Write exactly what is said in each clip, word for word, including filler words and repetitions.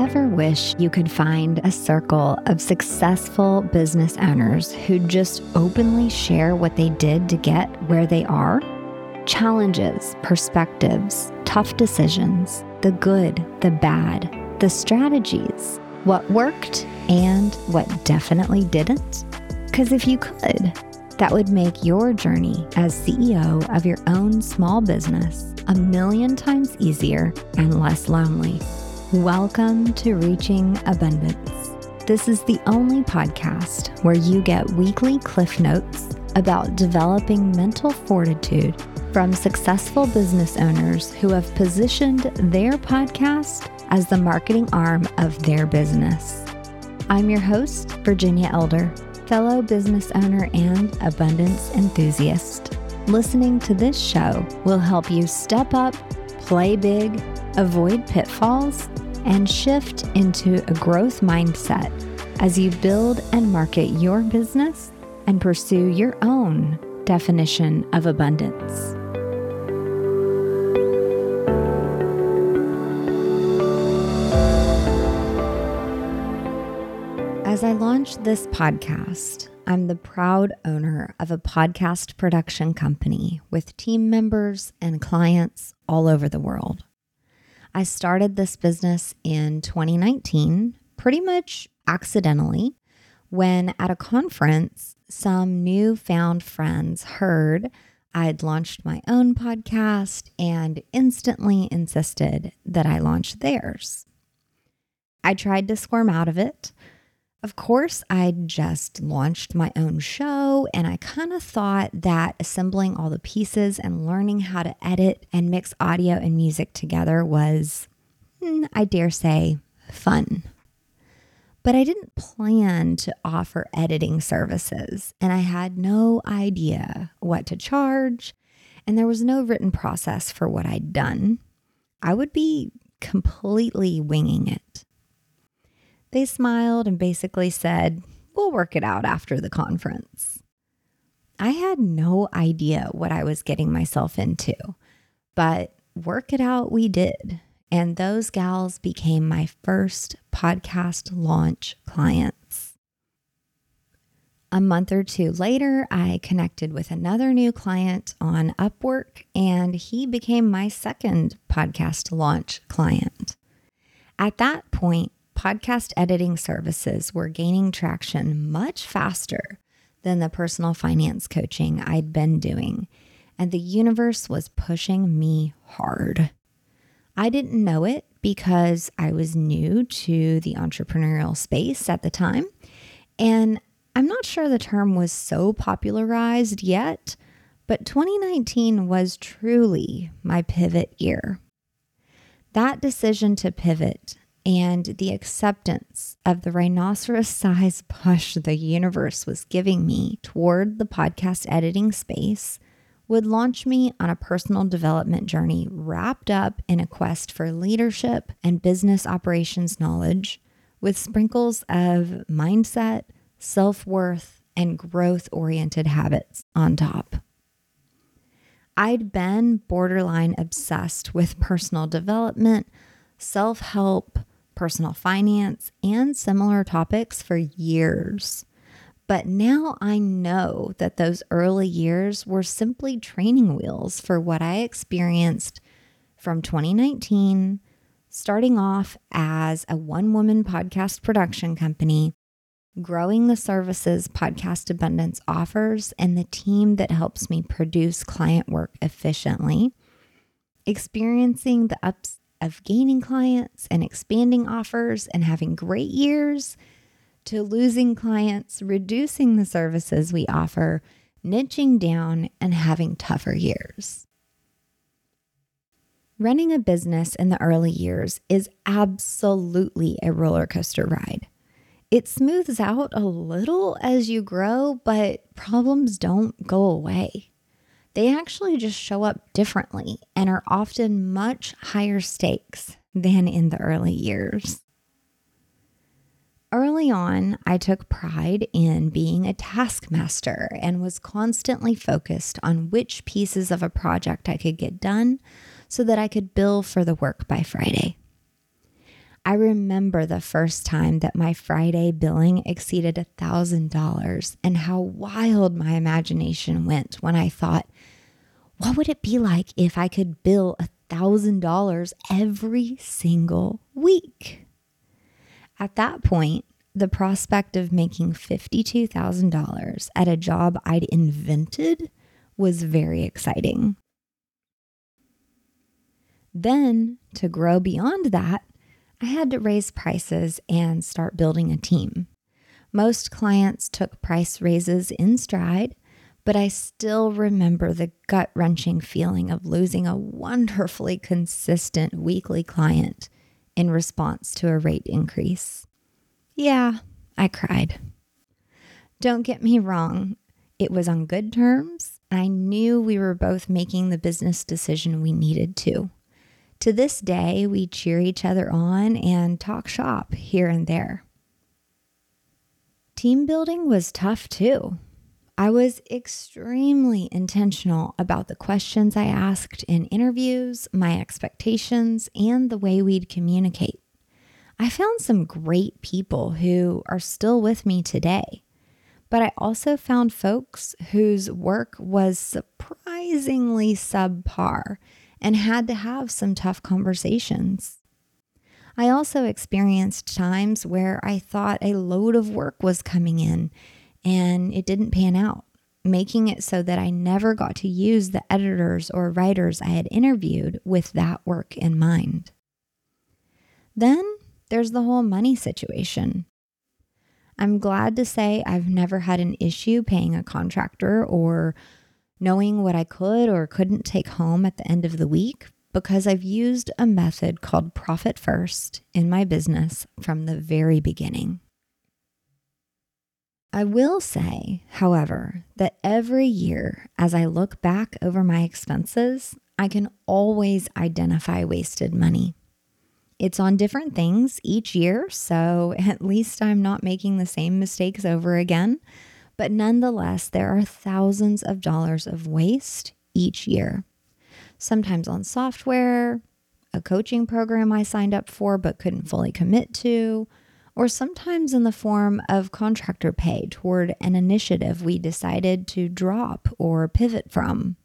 Ever wish you could find a circle of successful business owners who just openly share what they did to get where they are? Challenges, perspectives, tough decisions, the good, the bad, the strategies, what worked and what definitely didn't? Because if you could, that would make your journey as C E O of your own small business a million times easier and less lonely. Welcome to Reaching Abundance. This is the only podcast where you get weekly cliff notes about developing mental fortitude from successful business owners who have positioned their podcast as the marketing arm of their business. I'm your host, Virginia Elder, fellow business owner and abundance enthusiast. Listening to this show will help you step up, play big, avoid pitfalls, and shift into a growth mindset as you build and market your business and pursue your own definition of abundance. As I launch this podcast, I'm the proud owner of a podcast production company with team members and clients all over the world. I started this business in twenty nineteen, pretty much accidentally, when at a conference, some newfound friends heard I'd launched my own podcast and instantly insisted that I launch theirs. I tried to squirm out of it. Of course, I'd just launched my own show, and I kind of thought that assembling all the pieces and learning how to edit and mix audio and music together was, I dare say, fun. But I didn't plan to offer editing services, and I had no idea what to charge, and there was no written process for what I'd done. I would be completely winging it. They smiled and basically said, "We'll work it out after the conference." I had no idea what I was getting myself into, but work it out we did. And those gals became my first podcast launch clients. A month or two later, I connected with another new client on Upwork, and he became my second podcast launch client. At that point, podcast editing services were gaining traction much faster than the personal finance coaching I'd been doing, and the universe was pushing me hard. I didn't know it because I was new to the entrepreneurial space at the time, and I'm not sure the term was so popularized yet, but twenty nineteen was truly my pivot year. That decision to pivot and the acceptance of the rhinoceros-sized push the universe was giving me toward the podcast editing space would launch me on a personal development journey wrapped up in a quest for leadership and business operations knowledge with sprinkles of mindset, self-worth, and growth-oriented habits on top. I'd been borderline obsessed with personal development, self-help, personal finance, and similar topics for years. But now I know that those early years were simply training wheels for what I experienced from twenty nineteen, starting off as a one-woman podcast production company, growing the services Podcast Abundance offers and the team that helps me produce client work efficiently, experiencing the ups of gaining clients and expanding offers and having great years, to losing clients, reducing the services we offer, niching down, and having tougher years. Running a business in the early years is absolutely a roller coaster ride. It smooths out a little as you grow, but problems don't go away. They actually just show up differently and are often much higher stakes than in the early years. Early on, I took pride in being a taskmaster and was constantly focused on which pieces of a project I could get done so that I could bill for the work by Friday. I remember the first time that my Friday billing exceeded one thousand dollars and how wild my imagination went when I thought, what would it be like if I could bill one thousand dollars every single week? At that point, the prospect of making fifty-two thousand dollars at a job I'd invented was very exciting. Then, to grow beyond that, I had to raise prices and start building a team. Most clients took price raises in stride, but I still remember the gut-wrenching feeling of losing a wonderfully consistent weekly client in response to a rate increase. Yeah, I cried. Don't get me wrong, it was on good terms. I knew we were both making the business decision we needed to. To this day, we cheer each other on and talk shop here and there. Team building was tough too. I was extremely intentional about the questions I asked in interviews, my expectations, and the way we'd communicate. I found some great people who are still with me today, but I also found folks whose work was surprisingly subpar and had to have some tough conversations. I also experienced times where I thought a load of work was coming in and it didn't pan out, making it so that I never got to use the editors or writers I had interviewed with that work in mind. Then there's the whole money situation. I'm glad to say I've never had an issue paying a contractor or knowing what I could or couldn't take home at the end of the week because I've used a method called Profit First in my business from the very beginning. I will say, however, that every year as I look back over my expenses, I can always identify wasted money. It's on different things each year, so at least I'm not making the same mistakes over again. But nonetheless, there are thousands of dollars of waste each year. Sometimes on software, a coaching program I signed up for but couldn't fully commit to, or sometimes in the form of contractor pay toward an initiative we decided to drop or pivot from.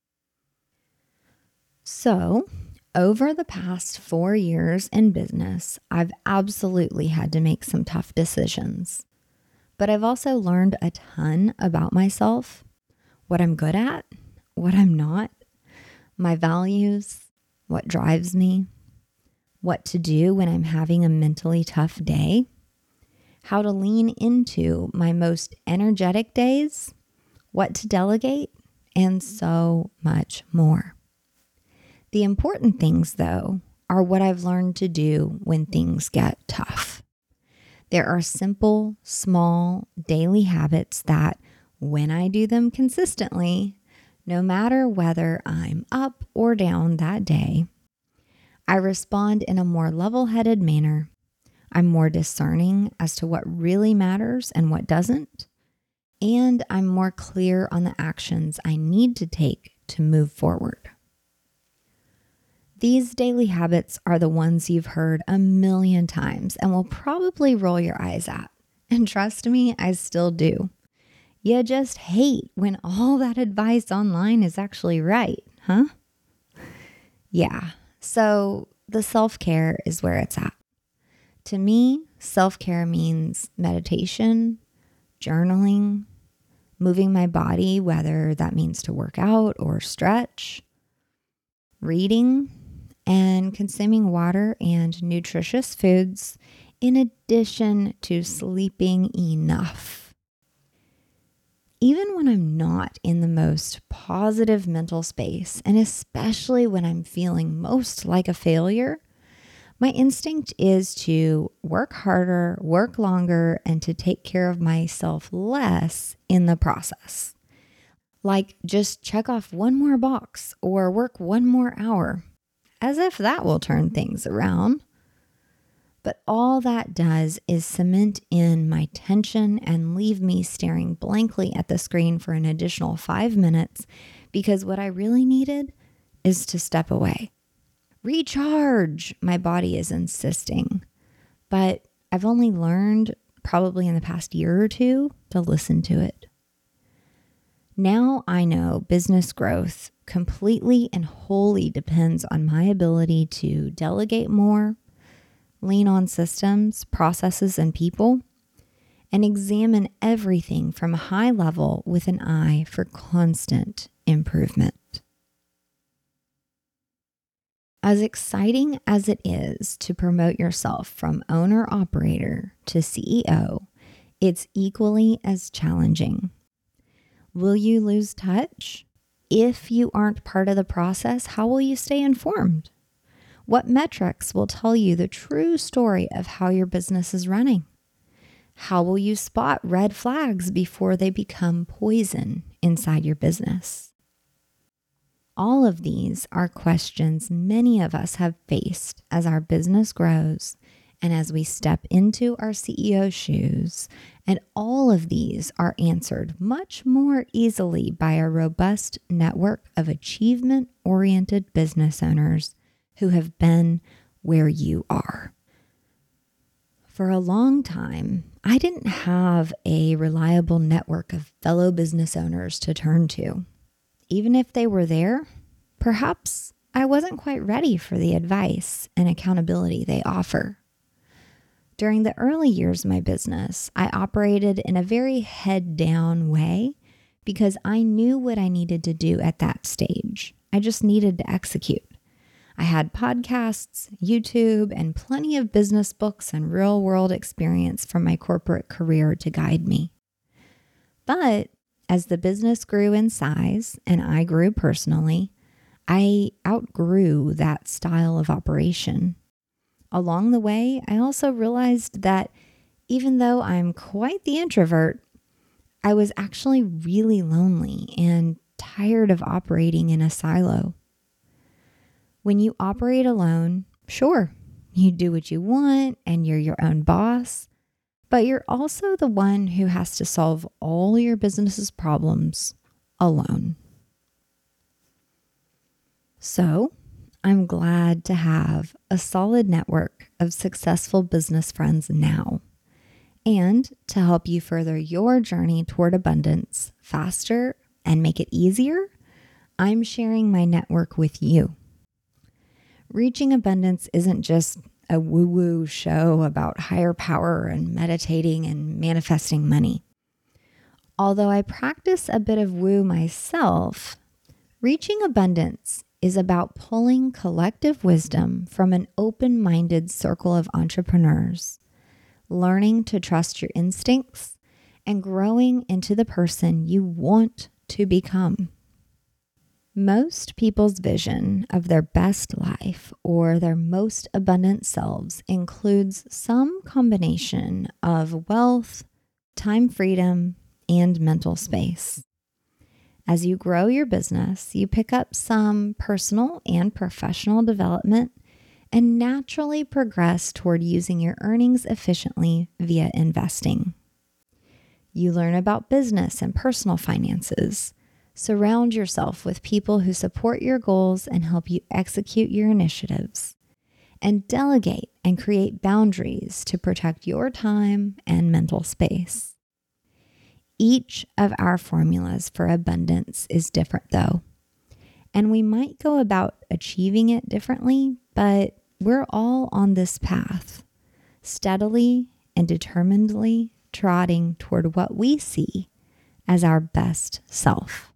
So, over the past four years in business, I've absolutely had to make some tough decisions. But I've also learned a ton about myself, what I'm good at, what I'm not, my values, what drives me, what to do when I'm having a mentally tough day, how to lean into my most energetic days, what to delegate, and so much more. The important things, though, are what I've learned to do when things get tough. There are simple, small, daily habits that, when I do them consistently, no matter whether I'm up or down that day, I respond in a more level-headed manner. I'm more discerning as to what really matters and what doesn't, and I'm more clear on the actions I need to take to move forward. These daily habits are the ones you've heard a million times and will probably roll your eyes at. And trust me, I still do. You just hate when all that advice online is actually right, huh? Yeah, so the self-care is where it's at. To me, self-care means meditation, journaling, moving my body, whether that means to work out or stretch, reading, and consuming water and nutritious foods in addition to sleeping enough. Even when I'm not in the most positive mental space, and especially when I'm feeling most like a failure, my instinct is to work harder, work longer, and to take care of myself less in the process. Like just check off one more box or work one more hour, as if that will turn things around. But all that does is cement in my tension and leave me staring blankly at the screen for an additional five minutes because what I really needed is to step away. Recharge, my body is insisting. but I've only learned probably in the past year or two to listen to it. Now I know business growth completely and wholly depends on my ability to delegate more, lean on systems, processes, and people, and examine everything from a high level with an eye for constant improvement. As exciting as it is to promote yourself from owner-operator to C E O, it's equally as challenging. Will you lose touch? If you aren't part of the process, how will you stay informed? What metrics will tell you the true story of how your business is running? How will you spot red flags before they become poison inside your business? All of these are questions many of us have faced as our business grows and as we step into our C E O shoes, and all of these are answered much more easily by a robust network of achievement-oriented business owners who have been where you are. For a long time, I didn't have a reliable network of fellow business owners to turn to. Even if they were there, perhaps I wasn't quite ready for the advice and accountability they offer. During the early years of my business, I operated in a very head-down way because I knew what I needed to do at that stage. I just needed to execute. I had podcasts, YouTube, and plenty of business books and real-world experience from my corporate career to guide me. But as the business grew in size and I grew personally, I outgrew that style of operation. Along the way, I also realized that even though I'm quite the introvert, I was actually really lonely and tired of operating in a silo. When you operate alone, sure, you do what you want and you're your own boss, but you're also the one who has to solve all your business's problems alone. So, I'm glad to have a solid network of successful business friends now, and to help you further your journey toward abundance faster and make it easier, I'm sharing my network with you. Reaching abundance isn't just a woo-woo show about higher power and meditating and manifesting money. Although I practice a bit of woo myself, reaching abundance is about pulling collective wisdom from an open-minded circle of entrepreneurs, learning to trust your instincts, and growing into the person you want to become. Most people's vision of their best life or their most abundant selves includes some combination of wealth, time freedom, and mental space. As you grow your business, you pick up some personal and professional development and naturally progress toward using your earnings efficiently via investing. You learn about business and personal finances. Surround yourself with people who support your goals and help you execute your initiatives. And delegate and create boundaries to protect your time and mental space. Each of our formulas for abundance is different though, and we might go about achieving it differently, but we're all on this path, steadily and determinedly trotting toward what we see as our best self.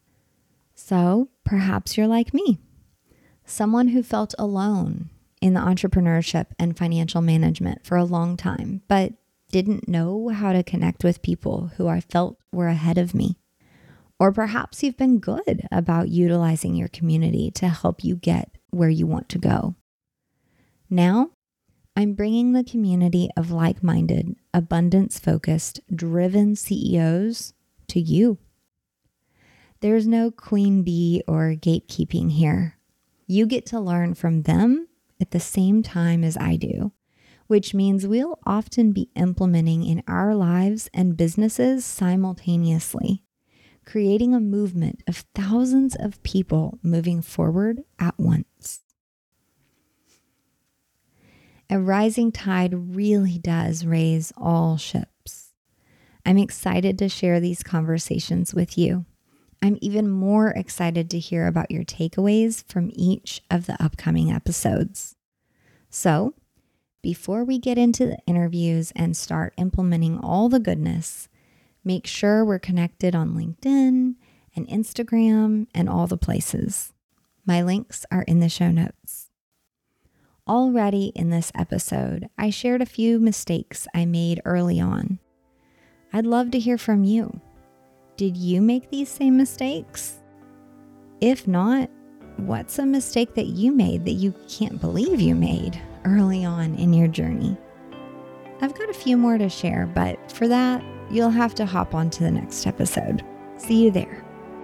So perhaps you're like me, someone who felt alone in the entrepreneurship and financial management for a long time, but didn't know how to connect with people who I felt were ahead of me. Or perhaps you've been good about utilizing your community to help you get where you want to go. Now, I'm bringing the community of like-minded, abundance-focused, driven C E Os to you. There's no queen bee or gatekeeping here. You get to learn from them at the same time as I do, which means we'll often be implementing in our lives and businesses simultaneously, creating a movement of thousands of people moving forward at once. A rising tide really does raise all ships. I'm excited to share these conversations with you. I'm even more excited to hear about your takeaways from each of the upcoming episodes. So, before we get into the interviews and start implementing all the goodness, make sure we're connected on LinkedIn and Instagram and all the places. My links are in the show notes. Already in this episode, I shared a few mistakes I made early on. I'd love to hear from you. Did you make these same mistakes? If not, what's a mistake that you made that you can't believe you made early on in your journey? I've got a few more to share, but for that, you'll have to hop on to the next episode. See you there.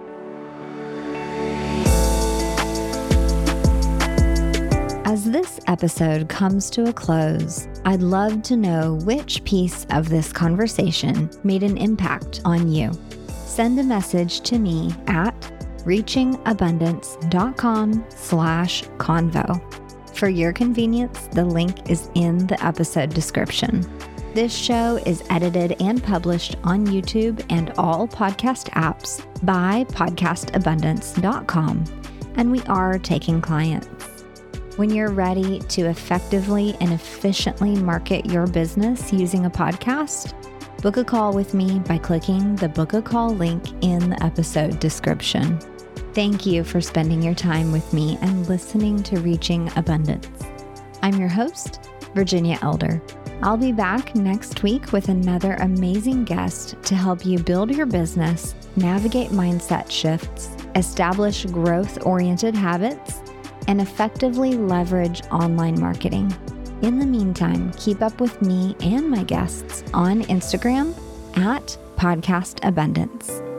As this episode comes to a close, I'd love to know which piece of this conversation made an impact on you. Send a message to me at reachingabundance.com slash convo. For your convenience, the link is in the episode description. This show is edited and published on YouTube and all podcast apps by podcast abundance dot com, and we are taking clients. When you're ready to effectively and efficiently market your business using a podcast, book a call with me by clicking the Book a Call link in the episode description. Thank you for spending your time with me and listening to Reaching Abundance. I'm your host, Virginia Elder. I'll be back next week with another amazing guest to help you build your business, navigate mindset shifts, establish growth-oriented habits, and effectively leverage online marketing. In the meantime, keep up with me and my guests on Instagram at Podcast Abundance.